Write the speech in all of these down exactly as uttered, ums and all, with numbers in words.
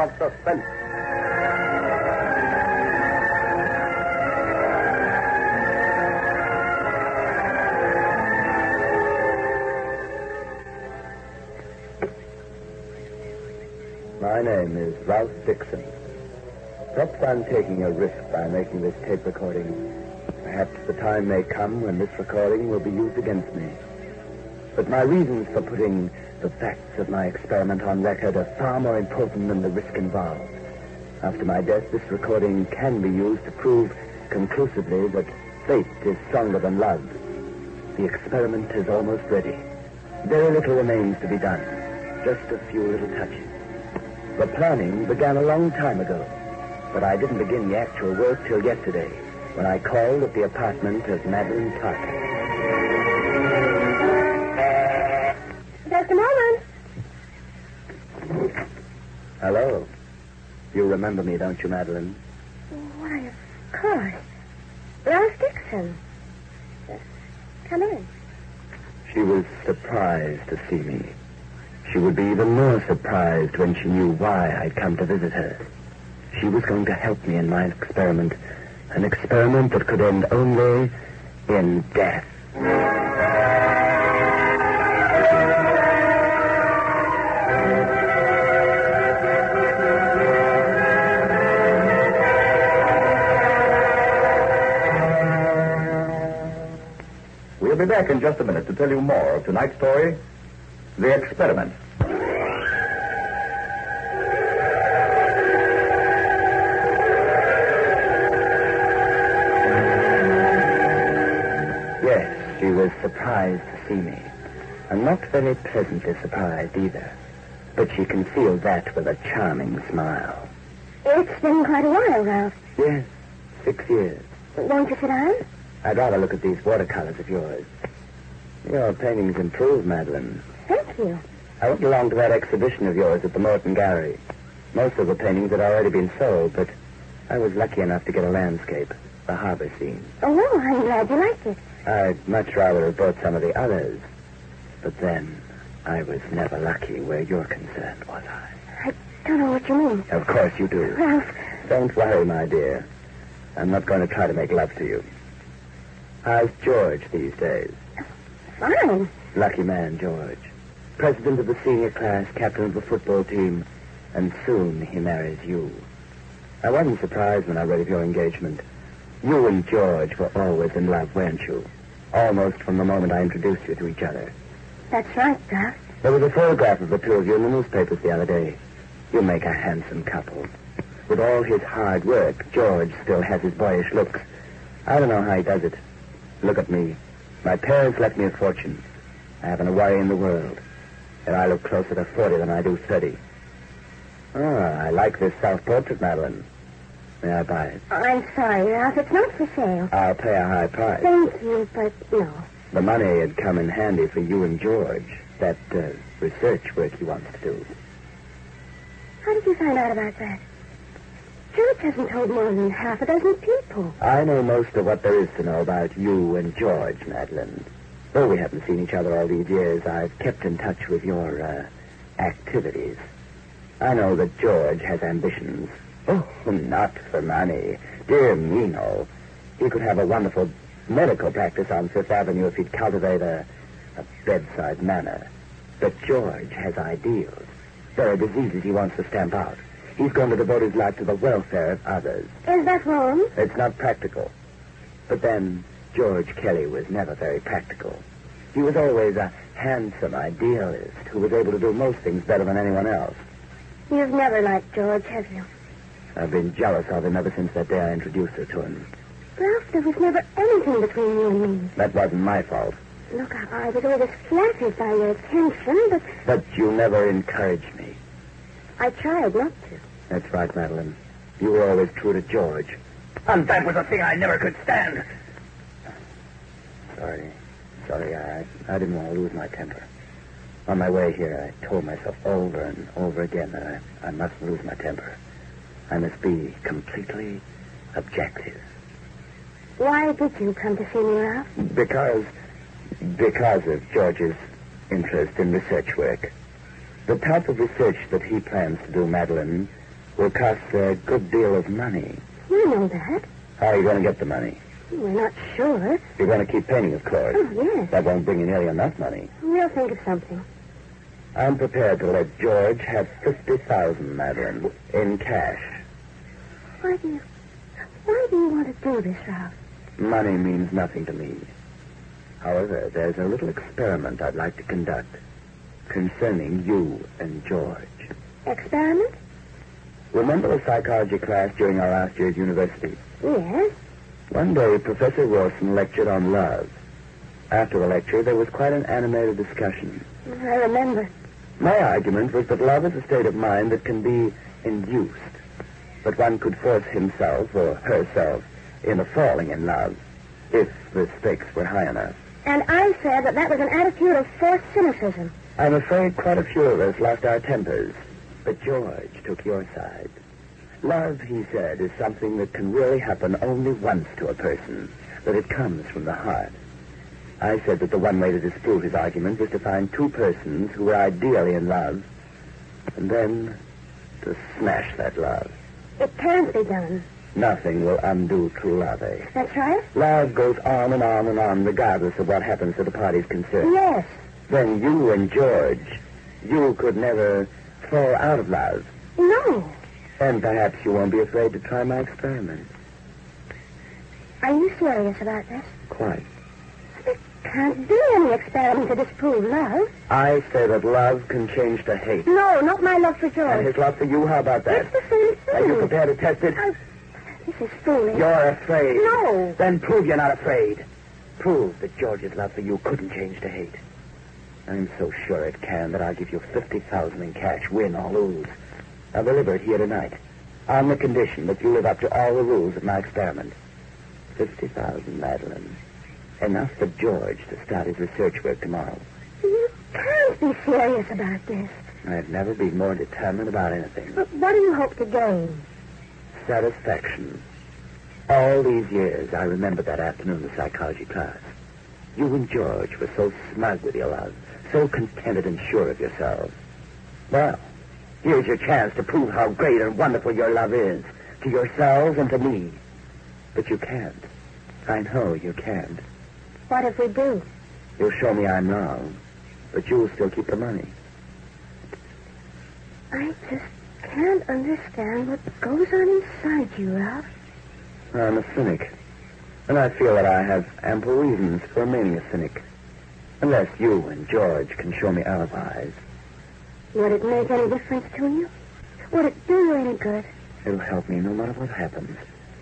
of suspense. My name is Ralph Dixon. Perhaps I'm taking a risk by making this tape recording. Perhaps the time may come when this recording will be used against me. But my reasons for putting the facts of my experiment on record are far more important than the risk involved. After my death, this recording can be used to prove conclusively that fate is stronger than love. The experiment is almost ready. Very little remains to be done. Just a few little touches. The planning began a long time ago, but I didn't begin the actual work till yesterday, when I called at the apartment of Madeline Parker. Just a moment. Hello. You remember me, don't you, Madeline? Why, of course. Ralph Dixon. Uh, come in. She was surprised to see me. She would be even more surprised when she knew why I'd come to visit her. She was going to help me in my experiment, an experiment that could end only in death. We'll be back in just a minute to tell you more of tonight's story, The Experiment. Yes, she was surprised to see me. And not very pleasantly surprised either. But she concealed that with a charming smile. It's been quite a while, Ralph. Yes, six years. Won't you sit down? I'd rather look at these watercolors of yours. Your paintings improved, Madeline. Thank you. I went along to that exhibition of yours at the Morton Gallery. Most of the paintings had already been sold, but I was lucky enough to get a landscape, the harbor scene. Oh, no, I'm glad you liked it. I'd much rather have bought some of the others. But then, I was never lucky where you're concerned, was I? I don't know what you mean. Of course you do. Ralph. Don't worry, my dear. I'm not going to try to make love to you. How's George these days? Fine. Lucky man, George. President of the senior class, captain of the football team, and soon he marries you. I wasn't surprised when I read of your engagement. You and George were always in love, weren't you? Almost from the moment I introduced you to each other. That's right, Ralph. There was a photograph of the two of you in the newspapers the other day. You make a handsome couple. With all his hard work, George still has his boyish looks. I don't know how he does it. Look at me. My parents left me a fortune. I haven't a worry in the world. And I look closer to forty than I do thirty. Oh, I like this self-portrait, Madeline. May I buy it? I'm sorry, Ralph. It's not for sale. I'll pay a high price. Thank you, but no. The money had come in handy for you and George. That uh, research work he wants to do. How did you find out about that? George hasn't told more than half a dozen people. I know most of what there is to know about you and George, Madeline. Though we haven't seen each other all these years, I've kept in touch with your uh, activities. I know that George has ambitions. Oh, not for money. Dear me, no. He could have a wonderful medical practice on Fifth Avenue if he'd cultivate a, a bedside manner. But George has ideals. There are diseases he wants to stamp out. He's going to devote his life to the welfare of others. Is that wrong? It's not practical. But then, George Kelly was never very practical. He was always a handsome idealist who was able to do most things better than anyone else. You've never liked George, have you? I've been jealous of him ever since that day I introduced her to him. Ralph, there was never anything between you and me. That wasn't my fault. Look, I, I was always flattered by your attention, but... But you never encouraged me. I tried not to. That's right, Madeline. You were always true to George. And that was a thing I never could stand. Sorry. Sorry, I, I didn't want to lose my temper. On my way here, I told myself over and over again that I, I mustn't lose my temper. I must be completely objective. Why did you come to see me, Ralph? Because... because of George's interest in research work. The type of research that he plans to do, Madeline, will cost a good deal of money. You know that. How are you going to get the money? We're not sure. You're going to keep painting, of course. Oh, yes. That won't bring you nearly enough money. We'll think of something. I'm prepared to let George have fifty thousand, Madeline, in cash. Why do you... Why do you want to do this, Ralph? Money means nothing to me. However, there's a little experiment I'd like to conduct concerning you and George. Experiment? Remember the psychology class during our last year at university? Yes. One day, Professor Wilson lectured on love. After the lecture, there was quite an animated discussion. I remember. My argument was that love is a state of mind that can be induced. But one could force himself or herself into falling in love if the stakes were high enough. And I said that that was an attitude of forced cynicism. I'm afraid quite a few of us lost our tempers, but George took your side. Love, he said, is something that can really happen only once to a person, that it comes from the heart. I said that the one way to disprove his argument was to find two persons who were ideally in love, and then to smash that love. It can't be done. Nothing will undo true love, eh? That's right. Love goes on and on and on, regardless of what happens to the parties concerned. Yes. Then you and George, you could never fall out of love. No. And perhaps you won't be afraid to try my experiment. Are you serious about this? Quite. There can't be any experiment to disprove love. I say that love can change to hate. No, not my love for George. And his love for you, how about that? It's the same thing. Are you prepared to test it? I... This is foolish. You're afraid. No. Then prove you're not afraid. Prove that George's love for you couldn't change to hate. I'm so sure it can that I'll give you fifty thousand in cash, win or lose. I'll deliver it here tonight, on the condition that you live up to all the rules of my experiment. Fifty thousand, Madeline. Enough for George to start his research work tomorrow. You can't be serious about this. I've never been more determined about anything. But what do you hope to gain? Satisfaction. All these years, I remember that afternoon in the psychology class. You and George were so smug with your love, so contented and sure of yourselves. Well, here's your chance to prove how great and wonderful your love is, to yourselves and to me. But you can't. I know you can't. What if we do? You'll show me I'm wrong, but you'll still keep the money. I just can't understand what goes on inside you, Ralph. I'm a cynic, and I feel that I have ample reasons for remaining a cynic. Unless you and George can show me alibis. Would it make any difference to you? Would it do you any good? It'll help me no matter what happens.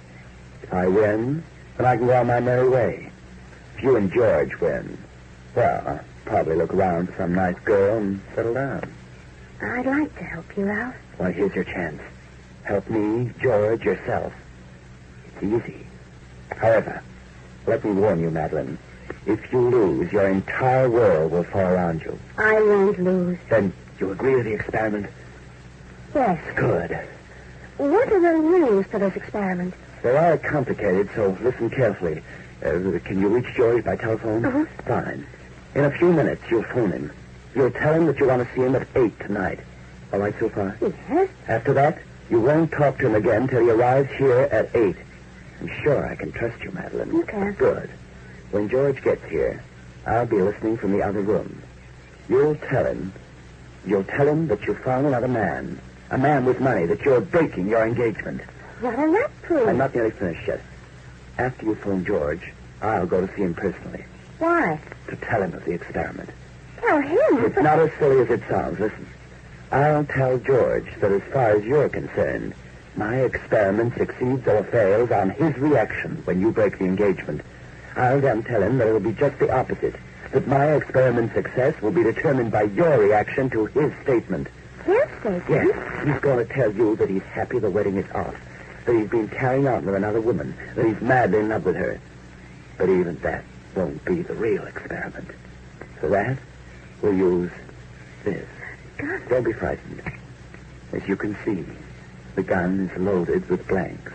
If I win, then I can go on my merry way. If you and George win, well, I'll probably look around for some nice girl and settle down. I'd like to help you, Ralph. Well, here's your chance. Help me, George, yourself. It's easy. However, let me warn you, Madeline. If you lose, your entire world will fall around you. I won't lose. Then you agree to the experiment? Yes. Good. What are the rules to this experiment? They're all complicated, so listen carefully. Uh, can you reach George by telephone? Uh-huh. Fine. In a few minutes, you'll phone him. You'll tell him that you want to see him at eight tonight. All right so far? Yes. After that, you won't talk to him again till he arrives here at eight. I'm sure I can trust you, Madeline. You can. Good. When George gets here, I'll be listening from the other room. You'll tell him, you'll tell him that you found another man, a man with money, that you're breaking your engagement. What will that prove? I'm not nearly finished yet. After you phone George, I'll go to see him personally. Why? To tell him of the experiment. Tell him? It's not as silly as it sounds. Listen. I'll tell George that as far as you're concerned, my experiment succeeds or fails on his reaction when you break the engagement. I'll then tell him that it will be just the opposite, that my experiment's success will be determined by your reaction to his statement. His statement? Yes, he's going to tell you that he's happy the wedding is off, that he's been carrying on with another woman, that he's madly in love with her. But even that won't be the real experiment. For that, we'll use this. Gun? Don't be frightened. As you can see, the gun is loaded with blanks.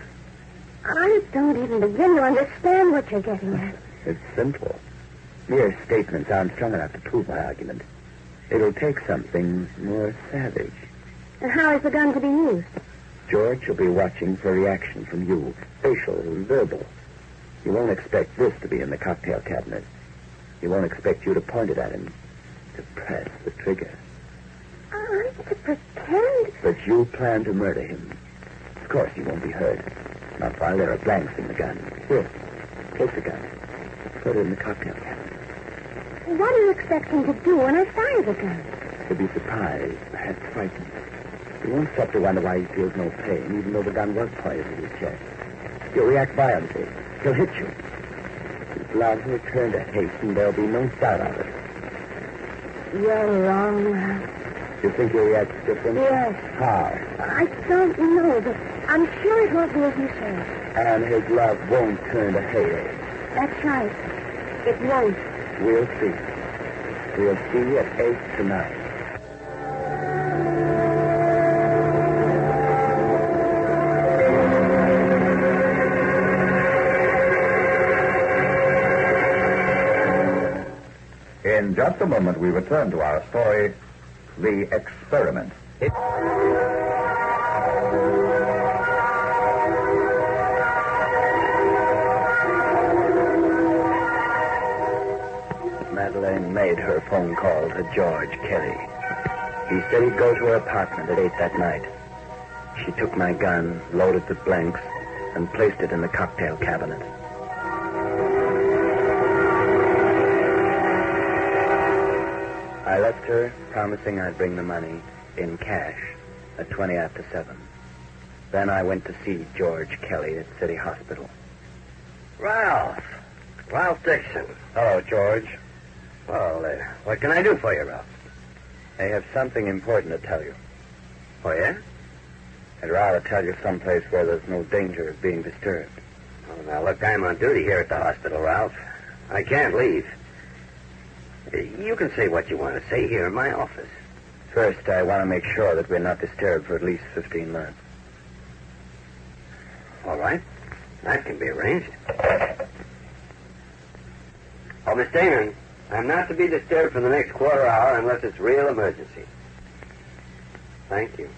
I don't even begin to understand what you're getting at. It's simple. Mere statements aren't strong enough to prove my argument. It'll take something more savage. And how is the gun to be used? George will be watching for reaction from you, facial and verbal. He won't expect this to be in the cocktail cabinet. He won't expect you to point it at him, to press the trigger. I'm to pretend. But you plan to murder him. Of course he won't be hurt. Not while there are blanks in the gun. Here, take the gun. Put it in the cocktail cabinet. What do you expect him to do when I fire the gun? He'll be surprised, perhaps frightened. He won't stop to wonder why he feels no pain, even though the gun was pointed at his chest. He'll react violently. He'll hit you. His love will turn to hate, and there'll be no doubt of it. You're wrong, Ralph. You think he'll react different? Yes. How? I don't know, but I'm sure it won't be as you say. And his love won't turn to hate. That's right. It won't. We'll see. We'll see at eight tonight. In just a moment, we return to our story, The Experiment. Madeleine made her phone call to George Kelly. He said he'd go to her apartment at eight that night. She took my gun, loaded with blanks, and placed it in the cocktail cabinet. I left her, promising I'd bring the money in cash at twenty after seven. Then I went to see George Kelly at City Hospital. Ralph. Ralph Dixon. Hello, George. Well, uh, what can I do for you, Ralph? I have something important to tell you. Oh, yeah? I'd rather tell you someplace where there's no danger of being disturbed. Oh, now, look, I'm on duty here at the hospital, Ralph. I can't leave. You can say what you want to say here in my office. First, I want to make sure that we're not disturbed for at least fifteen months. All right. That can be arranged. Oh, Miss Damon, I'm not to be disturbed for the next quarter hour unless it's real emergency. Thank you.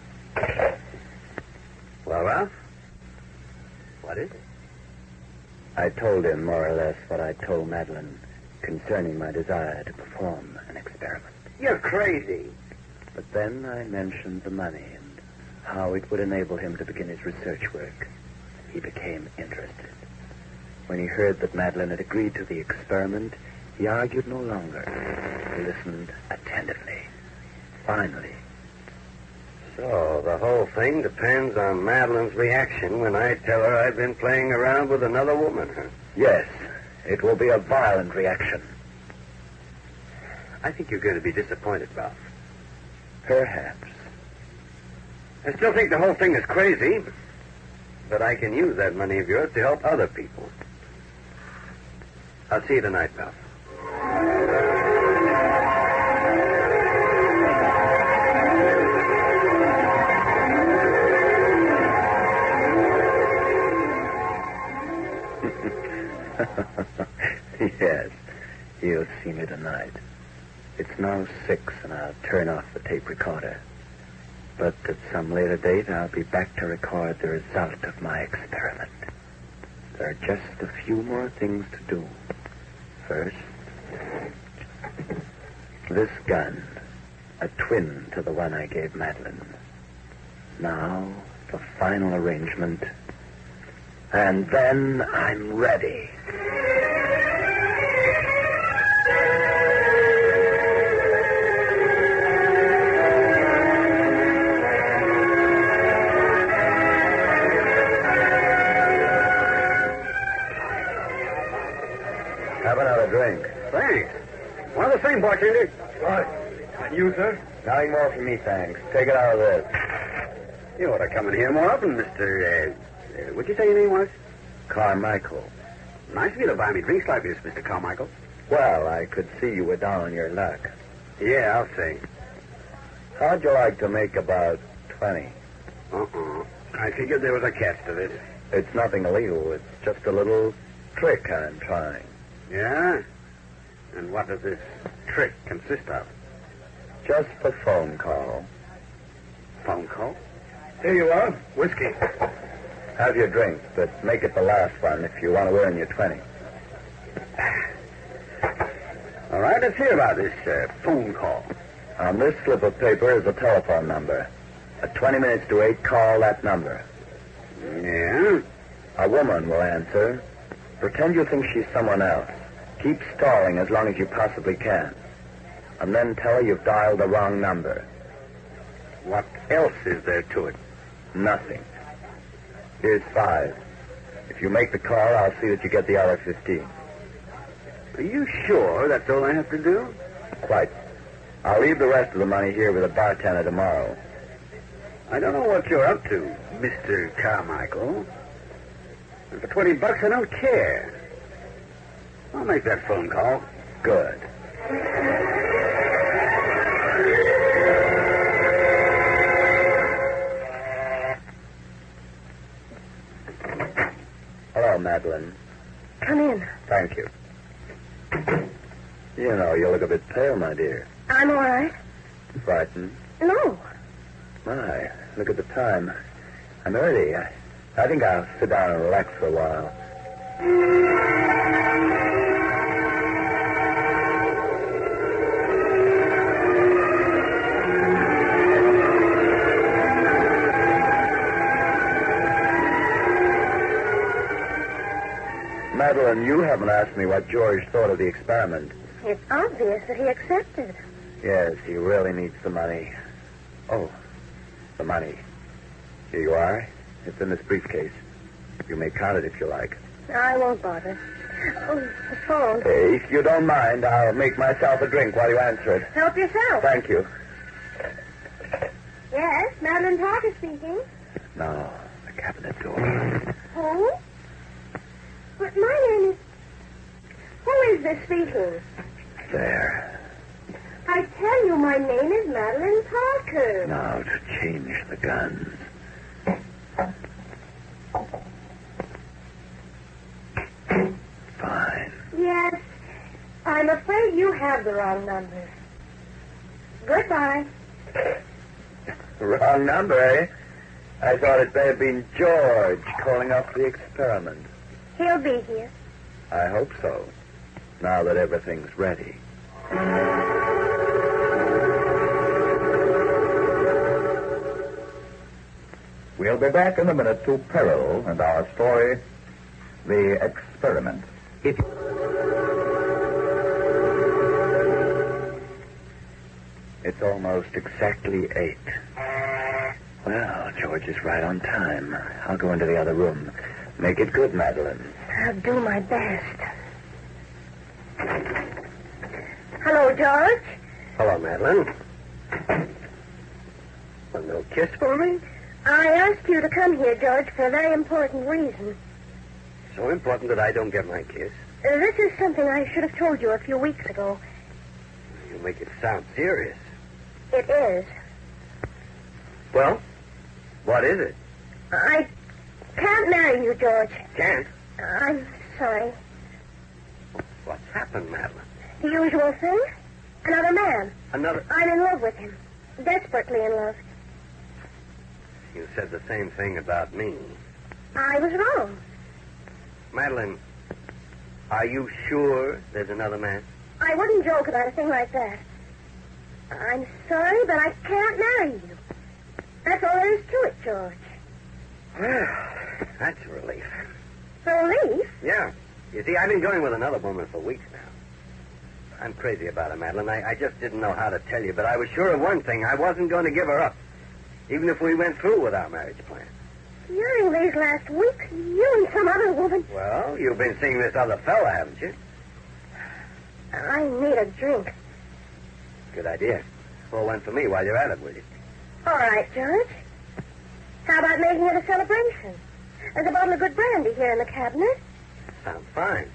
Well, Ralph? What is it? I told him more or less what I told Madeleine concerning my desire to perform an experiment. You're crazy. But then I mentioned the money and how it would enable him to begin his research work. He became interested. When he heard that Madeleine had agreed to the experiment, he argued no longer. He listened attentively. Finally. So, the whole thing depends on Madeleine's reaction when I tell her I've been playing around with another woman, huh? Yes, it will be a violent reaction. I think you're going to be disappointed, Ralph. Perhaps. I still think the whole thing is crazy, but I can use that money of yours to help other people. I'll see you tonight, Ralph. Yes, you'll see me tonight. It's now six, and I'll turn off the tape recorder. But at some later date, I'll be back to record the result of my experiment. There are just a few more things to do. First, this gun, a twin to the one I gave Madeleine. Now, the final arrangement. And then I'm ready. Have another drink. Thanks. One of the same, bartender. Right. And you, sir? Nothing more from me, thanks. Take it out of this. You ought to come in here more often, Mister Uh, uh, what'd you say your name was? Carmichael. Nice of you to buy me drinks like this, Mister Carmichael. Well, I could see you were down on your luck. Yeah, I'll say. How'd you like to make about twenty? Uh-uh. I figured there was a catch to this. It's nothing illegal. It's just a little trick I'm trying. Yeah? And what does this trick consist of? Just a phone call. Phone call? Here you are. Whiskey. Have your drink, but make it the last one if you want to earn your twenty. All right, let's hear about this uh, phone call. On this slip of paper is a telephone number. At twenty minutes to eight, call that number. Yeah? A woman will answer. Pretend you think she's someone else. Keep stalling as long as you possibly can. And then tell her you've dialed the wrong number. What else is there to it? Nothing. Here's five. If you make the call, I'll see that you get the other fifteen. Are you sure that's all I have to do? Quite. I'll leave the rest of the money here with the bartender tomorrow. I don't know what you're up to, Mister Carmichael. And for twenty bucks, I don't care. I'll make that phone call. Good. Hello, Madeline. Come in. Thank you. You know, you look a bit pale, my dear. I'm all right. Frightened? No. My, look at the time. I'm early. I, I think I'll sit down and relax for a while. Madeline, you haven't asked me what George thought of the experiment. It's obvious that he accepted. Yes, he really needs the money. Oh, the money. Here you are. It's in this briefcase. You may count it if you like. I won't bother. Oh, the phone. Hey, if you don't mind, I'll make myself a drink while you answer it. Help yourself. Thank you. Yes, Madeline Parker speaking. No, the cabinet door. Who? But my name is... Who is this speaking? There. I tell you, my name is Madeline Parker. Now to change the guns. Fine. Yes, I'm afraid you have the wrong number. Goodbye. Wrong number, eh? I thought it may have been George calling off the experiment. He'll be here. I hope so, now that everything's ready. We'll be back in a minute to Peril and our story, The Experiment. It... It's almost exactly eight. Well, George is right on time. I'll go into the other room. Make it good, Madeline. I'll do my best. Hello, George. Hello, Madeline. A little kiss for me? I asked you to come here, George, for a very important reason. So important that I don't get my kiss. Uh, this is something I should have told you a few weeks ago. You make it sound serious. It is. Well, what is it? I can't marry you, George. Can't? I'm sorry. What's happened, Madeline? The usual thing. Another man. Another... I'm in love with him. Desperately in love. You said the same thing about me. I was wrong. Madeline, are you sure there's another man? I wouldn't joke about a thing like that. I'm sorry, but I can't marry you. That's all there is to it, George. Well, that's a relief. Relief? Yeah. You see, I've been going with another woman for weeks now. I'm crazy about her, Madeline. I, I just didn't know how to tell you, but I was sure of one thing. I wasn't going to give her up, even if we went through with our marriage plan. During these last weeks, you and some other woman... Well, you've been seeing this other fella, haven't you? I need a drink. Good idea. Pour one for me while you're at it, will you? All right, George. How about making it a celebration? There's a bottle of good brandy here in the cabinet. Sounds fine.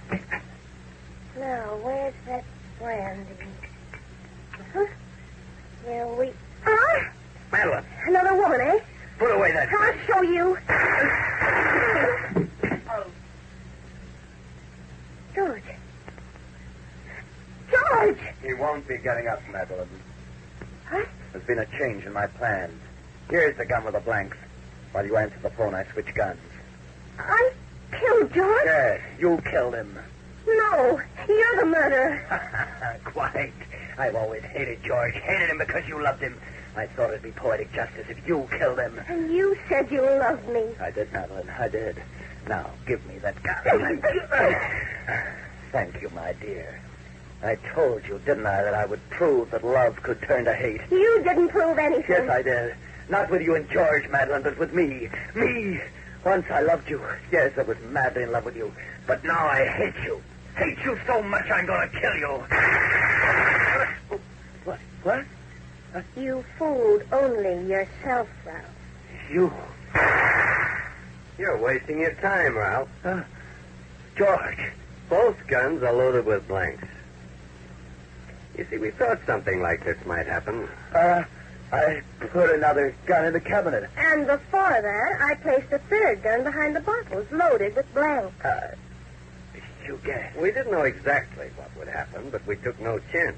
Now, where's that brandy? Uh-huh. Here we are. Madeline, Another woman, eh? put away that... I'll show you. George. George! He won't be getting up, Madeline. What? There's been a change in my plans. Here's the gun with the blanks. While you answer the phone, I switch guns. I killed George? Yes, you killed him. No, you're the murderer. Quite. I've always hated George. Hated him because you loved him. I thought it'd be poetic justice if you killed him. And you said you loved me. I did, Madeline. I did. Now, give me that gun. Thank you, my dear. I told you, didn't I, that I would prove that love could turn to hate. You didn't prove anything. Yes, I did. Not with you and George, Madeline, but with me. Me. Once I loved you. Yes, I was madly in love with you. But now I hate you. Hate you so much I'm going to kill you. What? What? You fooled only yourself, Ralph. You. You're wasting your time, Ralph. Uh, George. Both guns are loaded with blanks. You see, we thought something like this might happen. Uh, I put another gun in the cabinet. And before that, I placed a third gun behind the bottles, loaded with blanks. Uh, you guessed. We didn't know exactly what would happen, but we took no chances.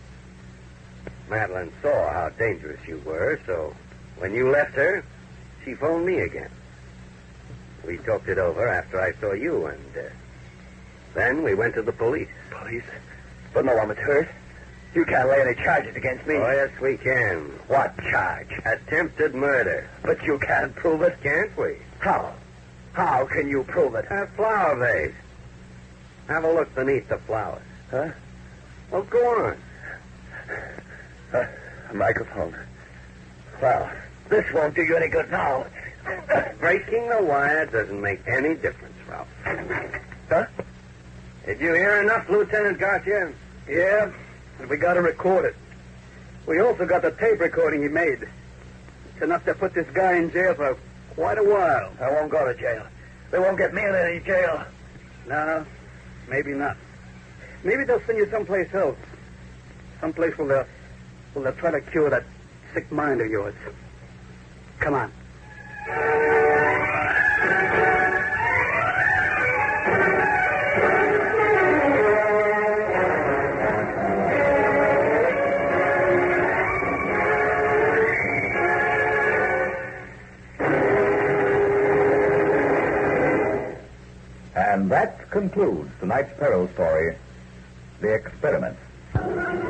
Madeline saw how dangerous you were, so when you left her, she phoned me again. We talked it over after I saw you, and uh, then we went to the police. Police? But no one was hurt. You can't lay any charges against me. Oh, yes, we can. What charge? Attempted murder. But you can't prove it. Can't we? How? How can you prove it? A flower vase. Have a look beneath the flowers. Huh? Well, go on. Uh, a microphone. Well, this won't do you any good now. Breaking the wire doesn't make any difference, Ralph. Huh? Did you hear enough, Lieutenant Garcia? Yeah, and we got to record it. We also got the tape recording he made. It's enough to put this guy in jail for quite a while. I won't go to jail. They won't get me in any jail. No, maybe not. Maybe they'll send you someplace else. Someplace where they'll, where they'll try to cure that sick mind of yours. Come on. And that concludes tonight's Peril story, The Experiment.